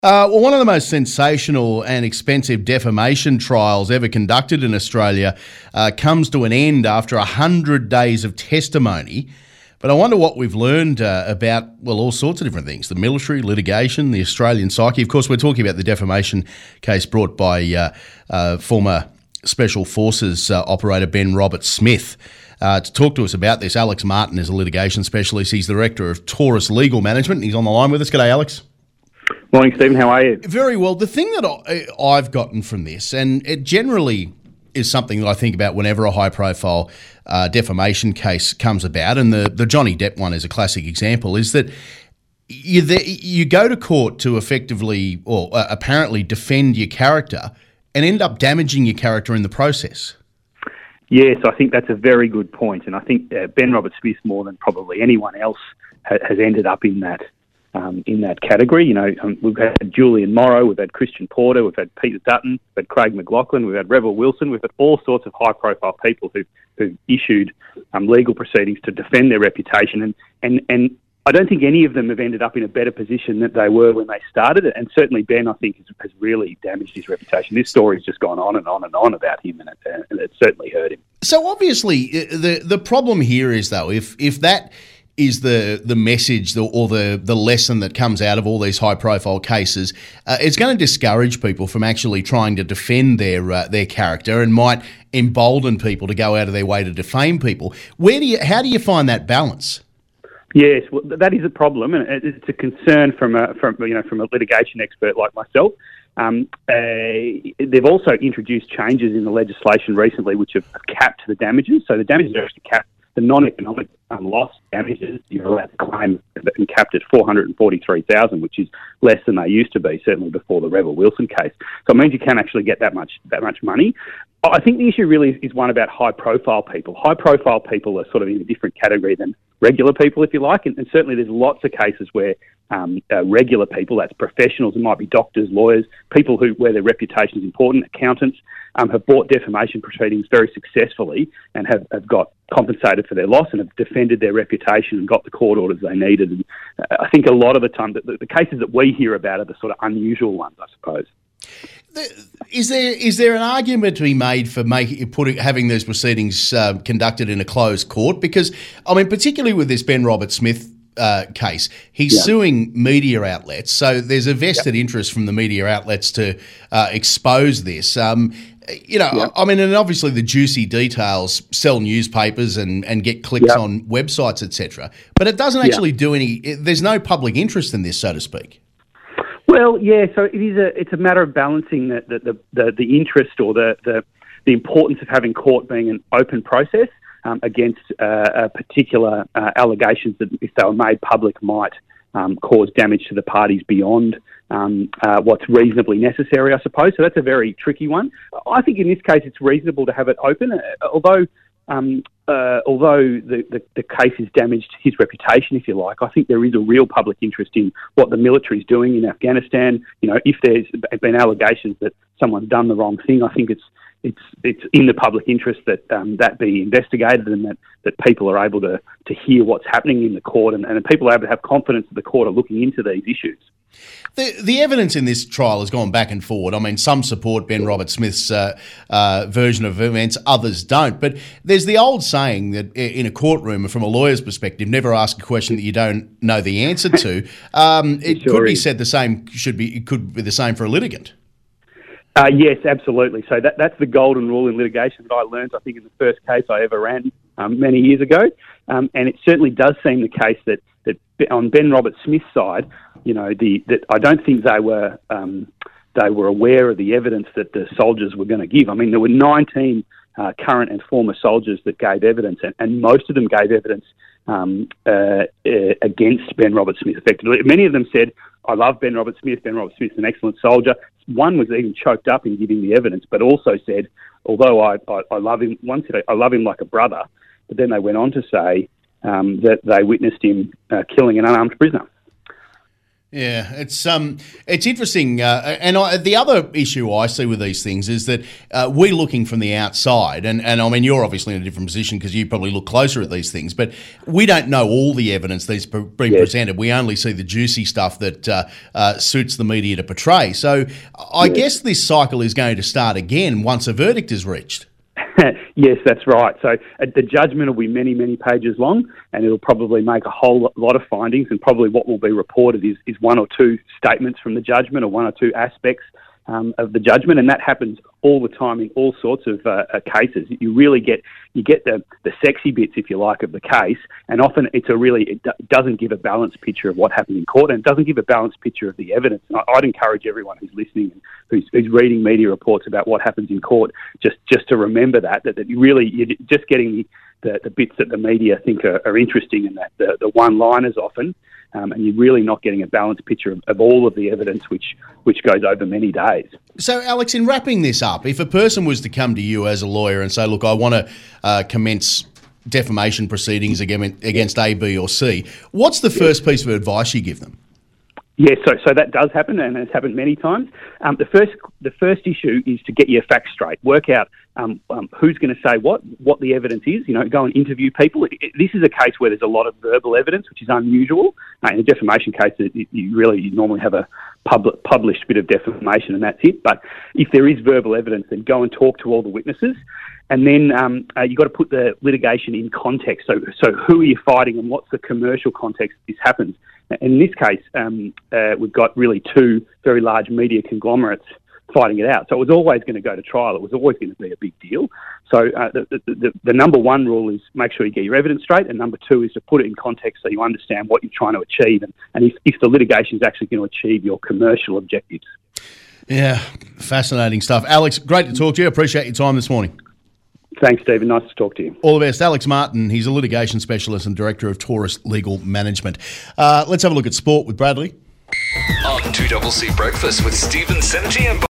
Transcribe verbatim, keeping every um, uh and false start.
Uh, well, one of the most sensational and expensive defamation trials ever conducted in Australia uh, comes to an end after one hundred days of testimony. But I wonder what we've learned uh, about, well, all sorts of different things. The military, litigation, the Australian psyche. Of course, we're talking about the defamation case brought by uh, uh, former Special Forces uh, operator Ben Roberts-Smith. Uh, to talk to us about this, Alex Martin is a litigation specialist. He's the Director of Taurus Legal Management. He's on the line with us. G'day, Alex. Morning, Stephen. How are you? Very well. The thing that I, I've gotten from this, and it generally is something that I think about whenever a high-profile uh, defamation case comes about, and the, the Johnny Depp one is a classic example, is that you the, you go to court to effectively or uh, apparently defend your character and end up damaging your character in the process. Yes, I think that's a very good point, and I think uh, Ben Roberts-Smith, more than probably anyone else, ha- has ended up in that um, in that category. You know, um, we've had Julian Morrow, we've had Christian Porter, we've had Peter Dutton, we've had Craig McLaughlin, we've had Rebel Wilson, we've had all sorts of high-profile people who who issued um, legal proceedings to defend their reputation, and and and. I don't think any of them have ended up in a better position than they were when they started it, and certainly Ben, I think, has, has really damaged his reputation. This story's just gone on and on and on about him, and it, and it certainly hurt him. So obviously, the the problem here is, though, if if that is the the message or the, the lesson that comes out of all these high-profile cases, uh, it's going to discourage people from actually trying to defend their uh, their character and might embolden people to go out of their way to defame people. Where do you, how do you find that balance? Yes, well, that is a problem, and it's a concern from a from you know from a litigation expert like myself. Um, uh, they've also introduced changes in the legislation recently, which have capped the damages. So the damages are actually capped. The non-economic um, loss damages you're allowed to claim and capped at four hundred and forty-three thousand, which is less than they used to be, certainly before the Rebel Wilson case. So it means you can actually get that much that much money. I think the issue really is one about high-profile people. High-profile people are sort of in a different category than regular people, if you like, and, and certainly there's lots of cases where um, uh, regular people, that's professionals, it might be doctors, lawyers, people who where their reputation is important, accountants, um, have bought defamation proceedings very successfully and have, have got compensated for their loss and have defended their reputation and got the court orders they needed. And uh, I think a lot of the time the, the cases that we hear about are the sort of unusual ones, I suppose. Is there is there an argument to be made for making putting having those proceedings uh, conducted in a closed court? Because I mean, particularly with this Ben Roberts-Smith uh, case, he's yeah. suing media outlets, so there's a vested yeah. interest from the media outlets to uh, expose this. Um, you know, yeah. I mean, and obviously the juicy details sell newspapers and, and get clicks yeah. on websites, et cetera. But it doesn't actually yeah. do any. There's no public interest in this, so to speak. Well, yeah. So it is a it's a matter of balancing the the, the, the, the interest or the, the the importance of having court being an open process um, against uh, a particular uh, allegations that, if they were made public, might um, cause damage to the parties beyond um, uh, what's reasonably necessary, I suppose. So that's a very tricky one. I think in this case it's reasonable to have it open, uh, although. Um, uh, although the, the, the case has damaged his reputation, if you like, I think there is a real public interest in what the military is doing in Afghanistan. You know, if there's been allegations that someone's done the wrong thing, I think it's it's it's in the public interest that um, that be investigated and that, that people are able to, to hear what's happening in the court and, and people are able to have confidence that the court are looking into these issues. The the evidence in this trial has gone back and forward. I mean, some support Ben Roberts-Smith's uh, uh, version of events, others don't. But there's the old saying that in a courtroom, from a lawyer's perspective, never ask a question that you don't know the answer to. Um, it sure could be is. said the same should be it could be the same for a litigant. Uh, yes, absolutely. So that that's the golden rule in litigation that I learned, I think, in the first case I ever ran um, many years ago. Um, and it certainly does seem the case that, that on Ben Roberts-Smith's side, you know, the that I don't think they were um, they were aware of the evidence that the soldiers were going to give. I mean, there were nineteen uh, current and former soldiers that gave evidence, and, and most of them gave evidence um, uh, uh, against Ben Roberts-Smith effectively. Many of them said, I love Ben Roberts-Smith, Ben Roberts-Smith's an excellent soldier. One was even choked up in giving the evidence, but also said, although I, I, I love him, one said, I love him like a brother, but then they went on to say um, that they witnessed him uh, killing an unarmed prisoner. Yeah, it's um, it's interesting, uh, and I, the other issue I see with these things is that uh, we're looking from the outside, and, and I mean you're obviously in a different position because you probably look closer at these things, but we don't know all the evidence that's been yes. presented. We only see the juicy stuff that uh, uh, suits the media to portray. So I yes. guess this cycle is going to start again once a verdict is reached. Yes, that's right. So uh, the judgment will be many, many pages long, and it'll probably make a whole lot of findings, and probably what will be reported is, is one or two statements from the judgment or one or two aspects um, of the judgment, and that happens all the time in all sorts of uh, uh, cases. You really get you get the, the sexy bits, if you like, of the case, and often it's a really it d- doesn't give a balanced picture of what happened in court, and it doesn't give a balanced picture of the evidence. And I, I'd encourage everyone who's listening and who's, who's reading media reports about what happens in court just just to remember that that, that you really you're just getting the, the, the bits that the media think are, are interesting, and that the, the one-liners often. Um, and you're really not getting a balanced picture of, of all of the evidence, which which goes over many days. So, Alex, in wrapping this up, if a person was to come to you as a lawyer and say, look, I want to uh, commence defamation proceedings against, against A, B or C, what's the first piece of advice you give them? Yes, so so that does happen, and it's happened many times. Um, the first the first issue is to get your facts straight. Work out um, um, who's going to say what, what the evidence is. You know, go and interview people. It, it, this is a case where there's a lot of verbal evidence, which is unusual. Uh, in a defamation case, it, you really you normally have a public, published bit of defamation, and that's it. But if there is verbal evidence, then go and talk to all the witnesses. And then um, uh, you've got to put the litigation in context. So, so who are you fighting, and what's the commercial context this happens? In this case, um, uh, we've got really two very large media conglomerates fighting it out. So it was always going to go to trial. It was always going to be a big deal. So uh, the, the, the, the number one rule is make sure you get your evidence straight, and number two is to put it in context so you understand what you're trying to achieve, and, and if, if the litigation is actually going to achieve your commercial objectives. Yeah, fascinating stuff. Alex, great to talk to you. Appreciate your time this morning. Thanks, Stephen. Nice to talk to you. All the best. Alex Martin, he's a litigation specialist and director of Taurus Legal Management. Uh, let's have a look at sport with Bradley. On two C C Breakfast with Stephen Senergy and